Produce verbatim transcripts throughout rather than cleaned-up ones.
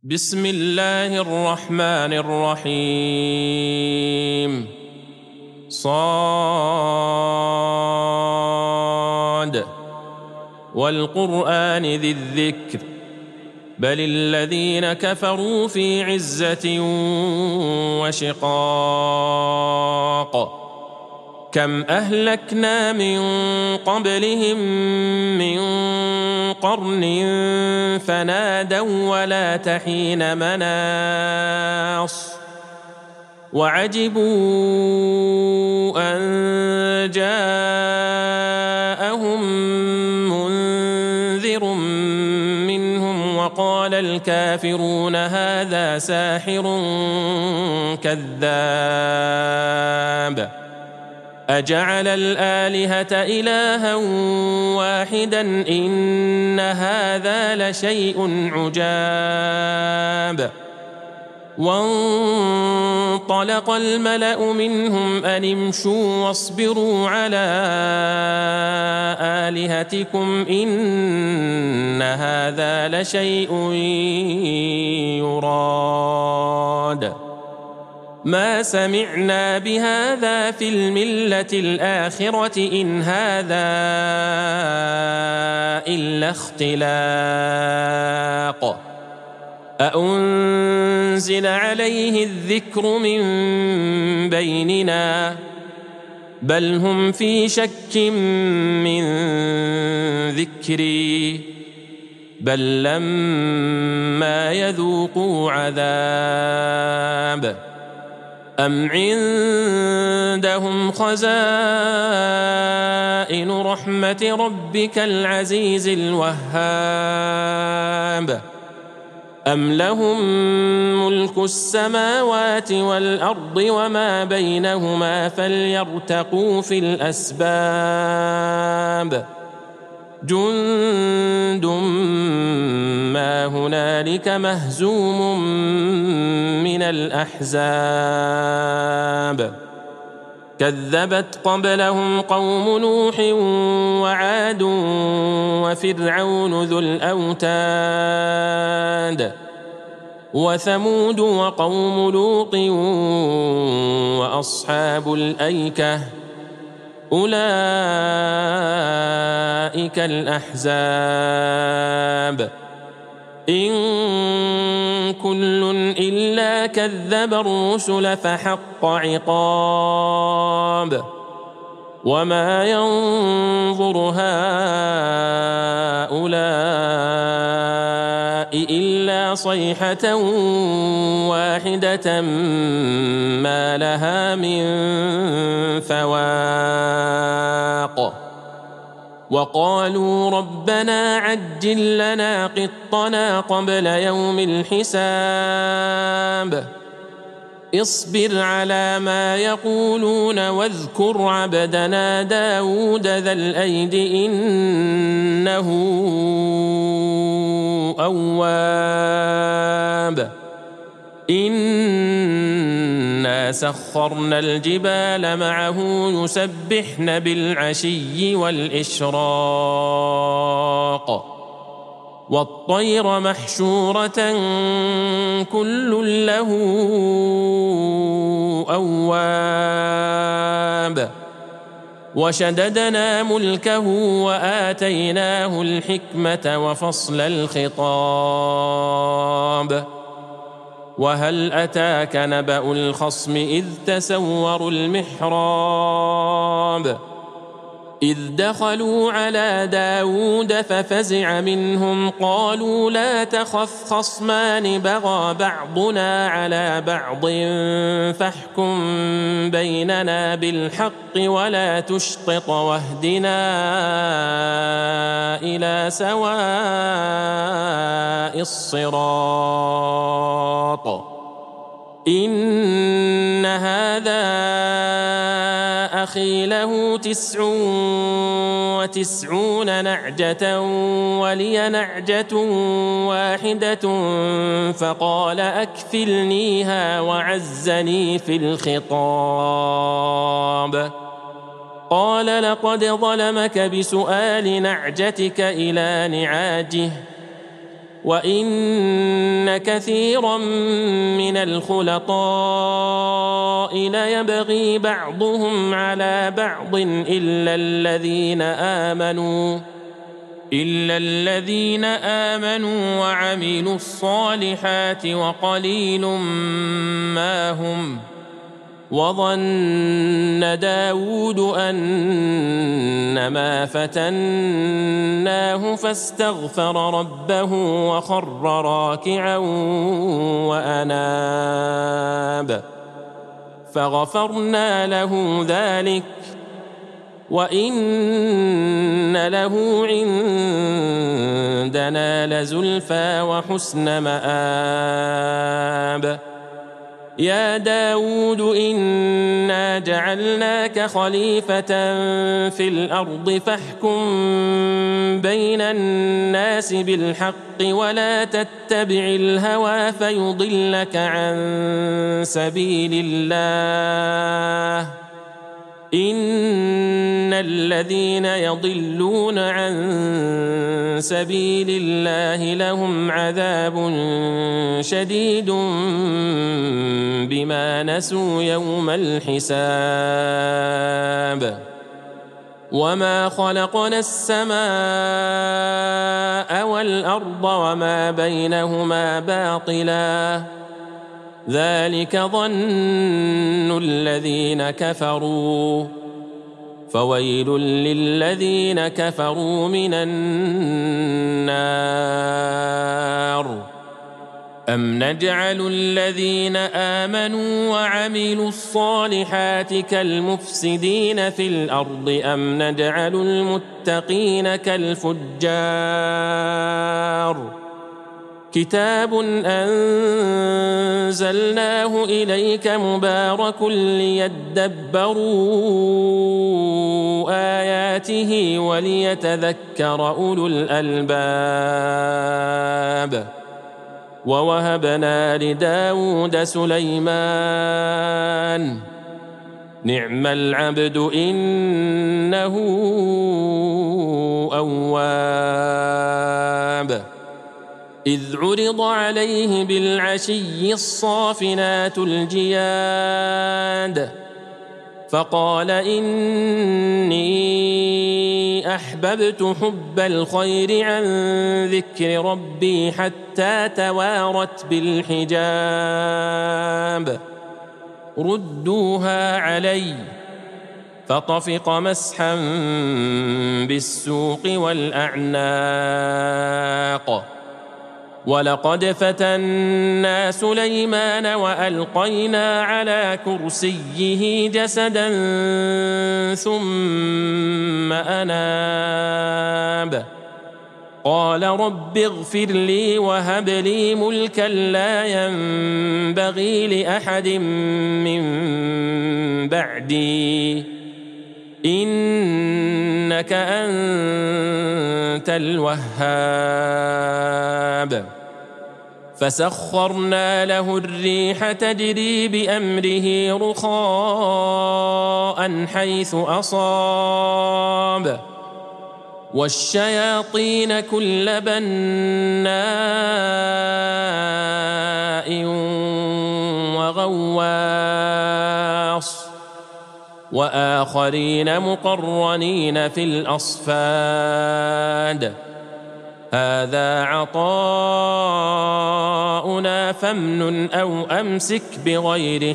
بسم الله الرحمن الرحيم صاد والقرآن ذي الذكر بل الذين كفروا في عزة وشقاق كم أهلكنا من قبلهم من قرن فنادوا ولا تحين مناص وعجبوا أن جاءهم منذر منهم وقال الكافرون هذا ساحر كذاب أجعل الآلهة إلها واحدا إن هذا لشيء عجاب وانطلق الملأ منهم أن امشوا واصبروا على آلهتكم إن هذا لشيء يراد ما سمعنا بهذا في الملة الآخرة إن هذا إلا اختلاق أأنزل عليه الذكر من بيننا بل هم في شك من ذكري بل لما يذوقوا عذاب أم عندهم خزائن رحمة ربك العزيز الوهاب أم لهم ملك السماوات والأرض وما بينهما فليرتقوا في الأسباب جند ما هنالك مهزوم من الأحزاب كذبت قبلهم قوم نوح وعاد وفرعون ذو الأوتاد وثمود وقوم لوط وأصحاب الأيكة أولئك الأحزاب إن كل إلا كذب الرسل فحق عقاب وما ينظر هؤلاء إلا صيحة واحدة ما لها من فواق وقالوا ربنا عجل لنا قطنا قبل يوم الحساب اصبر على ما يقولون واذكر عبدنا داود ذا الأيد إنه أواب إنا سخرنا الجبال معه يسبحن بالعشي والإشراق والطير محشورة كل له أواب وشددنا ملكه وآتيناه الحكمة وفصل الخطاب وهل أتاك نبأ الخصم إذ تسوروا المحراب إذ دخلوا على داود ففزع منهم قالوا لا تخف خصمان بغى بعضنا على بعض فاحكم بيننا بالحق ولا تشطط واهدنا إلى سواء الصراط إن هذا أخي له تسع وتسعون نعجة ولي نعجة واحدة فقال أكفلنيها وعزني في الخطاب قال لقد ظلمك بسؤال نعجتك إلى نعاجه وإن كثيرا من الخلطاء ليبغي بعضهم على بعض إلا الذين آمنوا إلا الذين آمنوا وعملوا الصالحات وقليل ما هم. وظن داود أنما فتناه فاستغفر ربه وخر راكعا وأناب فغفرنا له ذلك وإن له عندنا لزلفى وحسن مآب. يا داود إنا جعلناك خليفة في الأرض فاحكم بين الناس بالحق ولا تتبع الهوى فيضلك عن سبيل الله إن الذين يضلون عن سبيل الله لهم عذاب شديد بما نسوا يوم الحساب. وما خلقنا السماء والأرض وما بينهما باطلا ذلك ظن الذين كفروا فويل للذين كفروا من النار. أم نجعل الذين آمنوا وعملوا الصالحات كالمفسدين في الأرض أم نجعل المتقين كالفجار. كتاب أنزلناه إليك مبارك ليدبروا آياته وليتذكر أولو الألباب. ووهبنا لداود سليمان نعم العبد إنه أواب. إذ عرض عليه بالعشي الصافنات الجياد فقال إني أحببت حب الخير عن ذكر ربي حتى توارت بالحجاب ردوها علي فطفق مسحا بالسوق والأعناق. ولقد فتنا سليمان وألقينا على كرسيه جسدا ثم أناب قال رب اغفر لي وهب لي ملكا لا ينبغي لأحد من بعدي إنك أنت الوهاب. فسخرنا له الريح تجري بأمره رخاء حيث أصاب والشياطين كل بناء وغواص وآخرين مقرنين في الأصفاد هذا عطاؤنا فامنن أو أمسك بغير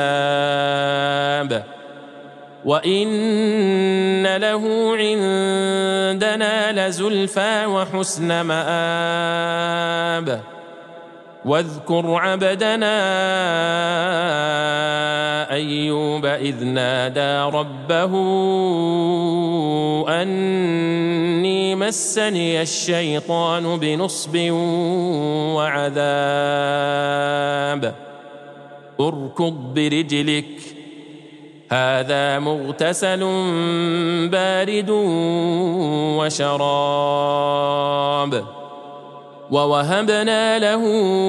حساب وإن له عندنا لزلفى وحسن مآب. واذكر عبدنا أيوب إذ نادى ربه أني مسني الشيطان بنصب وعذاب اركض برجلك هذا مغتسل بارد وشراب. ووهبنا له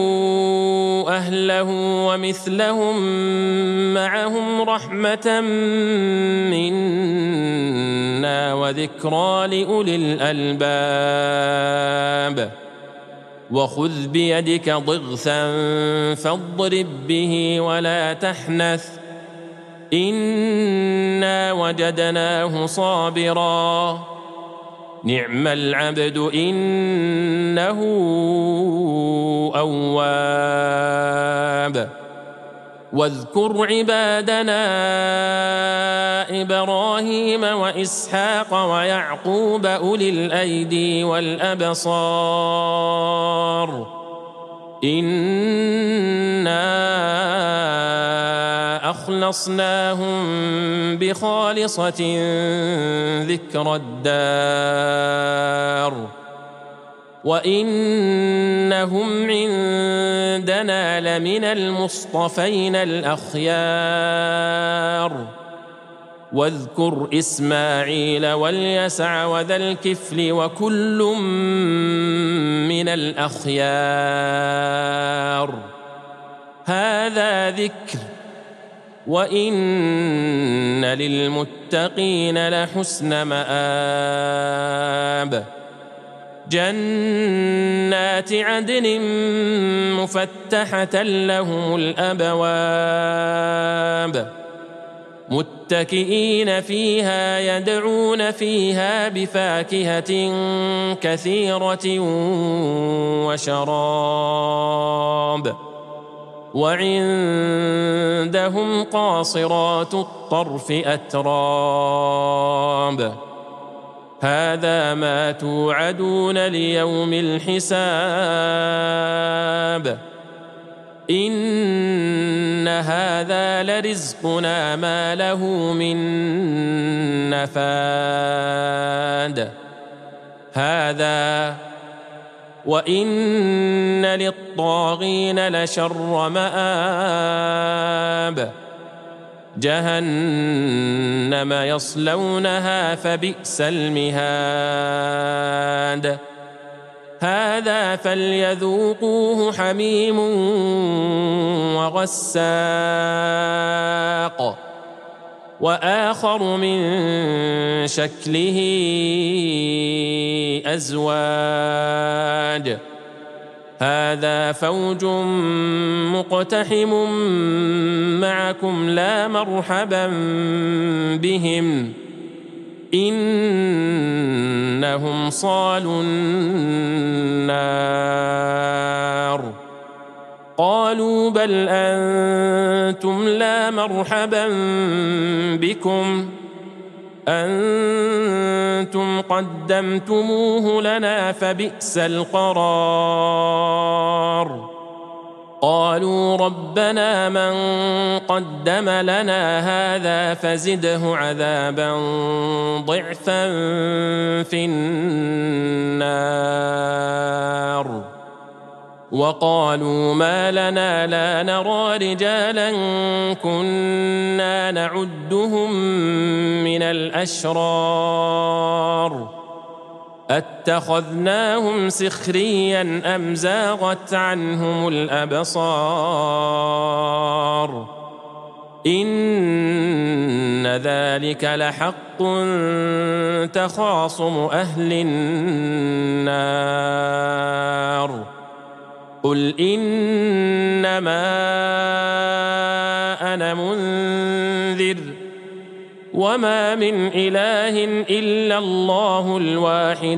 أهله ومثلهم معهم رحمة منا وذكرى لأولي الألباب. وخذ بيدك ضغثا فاضرب به ولا تحنث إنا وجدناه صابرا نعم العبد إنه أواب واذكر عبادنا إبراهيم وإسحاق ويعقوب أولي الأيدي والأبصار إنا أخلصناهم بخالصة ذكر الدار وإنهم عندنا لمن المصطفين الأخيار واذكر إسماعيل واليسع وذا الكفل وكل من الأخيار هذا ذكر وإن للمتقين لحسن مآب جنات عدن مفتحة لهم الأبواب متكئين فيها يدعون فيها بفاكهة كثيرة وشراب وعندهم قاصرات الطرف أتراب هذا ما توعدون ليوم الحساب إن هذا لرزقنا ما له من نفاد هذا وإن للطاغين لشر مآب جهنم يصلونها فبئس المهاد هذا فليذوقوه حميم وغساق وآخر من شكله أزواج هذا فوج مقتحم معكم لا مرحبا بهم إنهم صالوا النار قالوا بل أنتم لا مرحبا بكم أنتم قدمتموه لنا فبئس القرار قالوا ربنا من قدم لنا هذا فزده عذابا ضعفا في النار وقالوا ما لنا لا نرى رجالا كنا نعدهم من الأشرار أتخذناهم سخريا أم زاغت عنهم الأبصار إن ذلك لحق تخاصم أهل النار قل إنما أنا منذر وما من إله إلا الله الواحد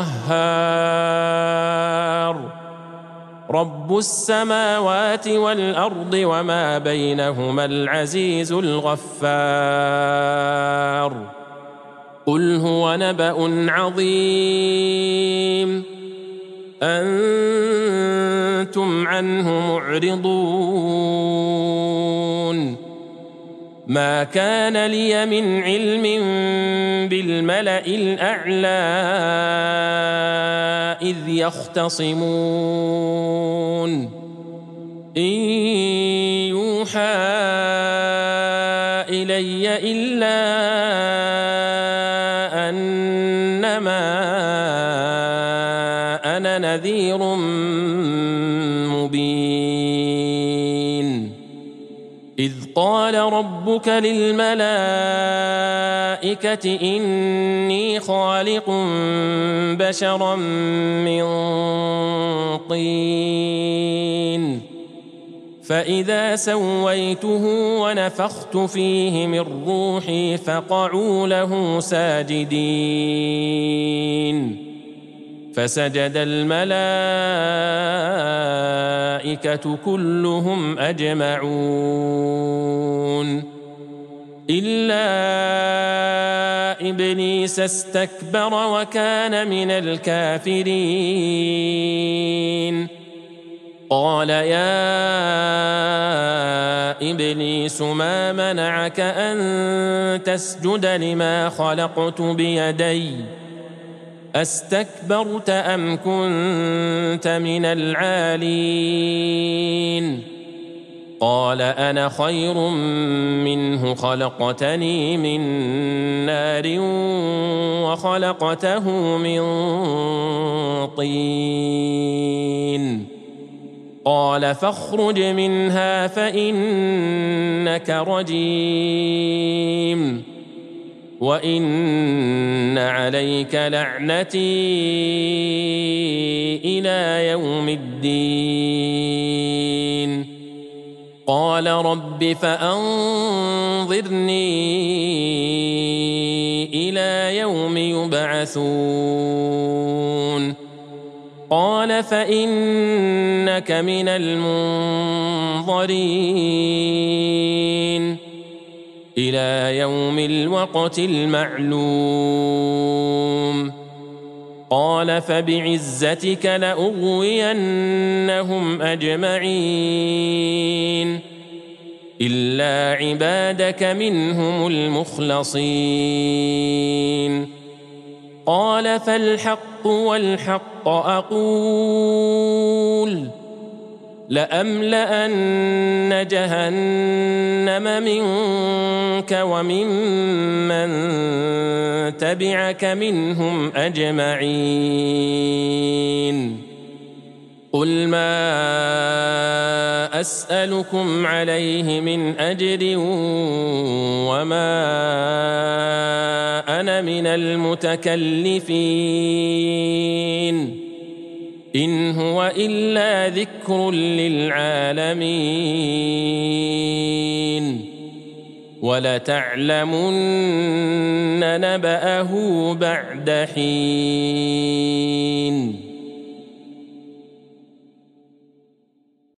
القهار رب السماوات والأرض وما بينهما العزيز الغفار قل هو نبأ عظيم أنتم عنه معرضون ما كان لي من علم بالملأ الأعلى إذ يختصمون إن يوحى إلي إلا أنما أنا نذير مبين إذ قال ربك للملائكة إني خالق بشرا من طين فإذا سويته ونفخت فيه من روحي فقعوا له ساجدين فسجد الملائكة كلهم أجمعون إلا إبليس استكبر وكان من الكافرين قال يا إبليس ما منعك أن تسجد لما خلقت بيدي أستكبرت أم كنت من العالين قال أنا خير منه خلقتني من نار وخلقته من طين قال فاخرج منها فإنك رجيم وإن عليك لعنتي إلى يوم الدين قال رب فأنظرني إلى يوم يبعثون قال فإنك من المنظرين إلى يوم الوقت المعلوم قال فبعزتك لأغوينهم أجمعين إلا عبادك منهم المخلصين قال فالحق والحق أقول لأملأن جهنم منك وممن تبعك منهم أجمعين قل ما أسألكم عليه من أجر وما أنا من المتكلفين إن هو إلا ذكر للعالمين ولتعلمن نبأه بعد حين.